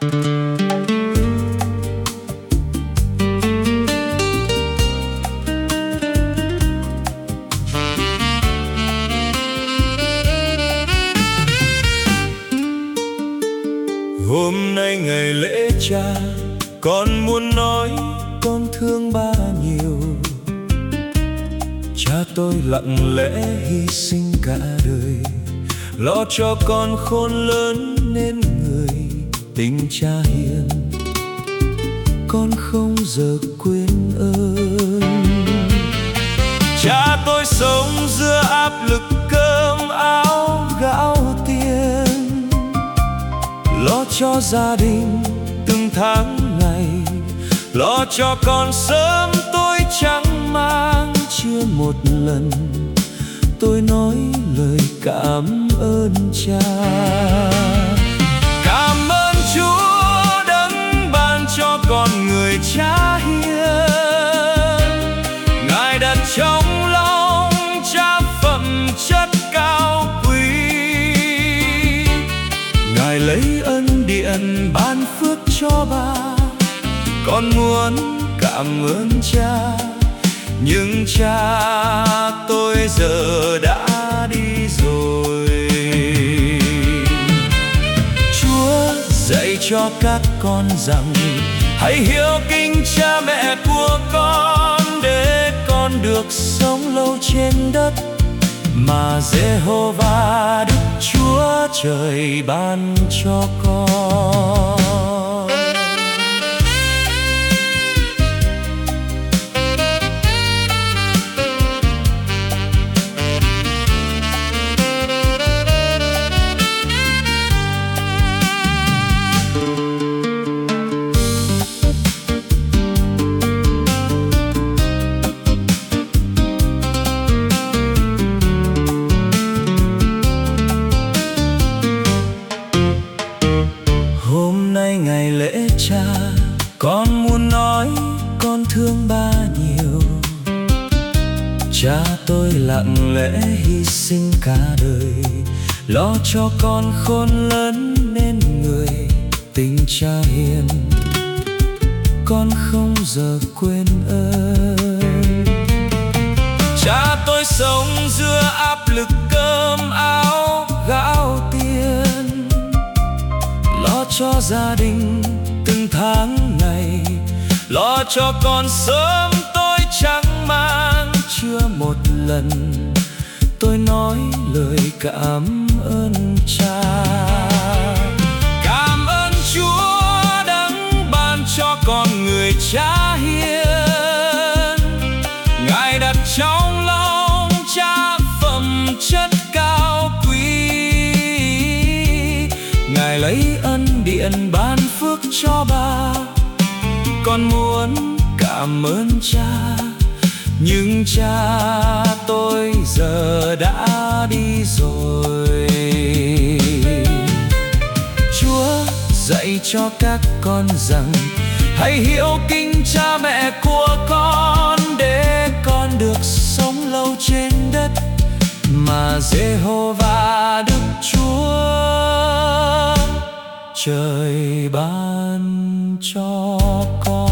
Hôm nay ngày lễ cha, con muốn nói con thương ba nhiều. Cha tôi lặng lẽ hy sinh cả đời, lo cho con khôn lớn nên người. Tình cha hiền con không giờ quên ơn. Cha tôi sống giữa áp lực cơm áo gạo tiền, lo cho gia đình từng tháng ngày, lo cho con sớm tôi chẳng mang chưa một lần tôi nói lời cảm ơn cha. Cảm ơn Chúa đấng ban cho con người cha hiền, Ngài đặt trong lòng cha phẩm chất cao quý. Ngài lấy ân điển ban phước cho ba, con muốn cảm ơn cha, nhưng cha tôi giờ đã đi rồi. Chúa dạy cho các con rằng hãy hiếu kính cha mẹ của con, để con được sống lâu trên đất mà Giê-hô-va Đức Chúa Trời ban cho con. Ngày lễ cha, con muốn nói con thương ba nhiều. Cha tôi lặng lẽ hy sinh cả đời, lo cho con khôn lớn nên người. Tình cha hiền con không giờ quên ơn. Cha tôi sống giữa áp lực cơm áo gạo tiền, lo cho gia đình từng tháng ngày, lo cho con sớm tôi chẳng mang chưa một lần tôi nói lời cảm ơn cha. Cảm ơn Chúa đấng ban cho con người cha hiền, Ngài đặt trong lòng cha phẩm chất cao quý. Ngài lấy ân điển ban phước cho ba, con muốn cảm ơn cha, nhưng cha tôi giờ đã đi rồi. Chúa dạy cho các con rằng hãy hiếu kính cha mẹ của con, để con được sống lâu trên đất mà Giê-hô-va Đức Chúa Trời ban cho con.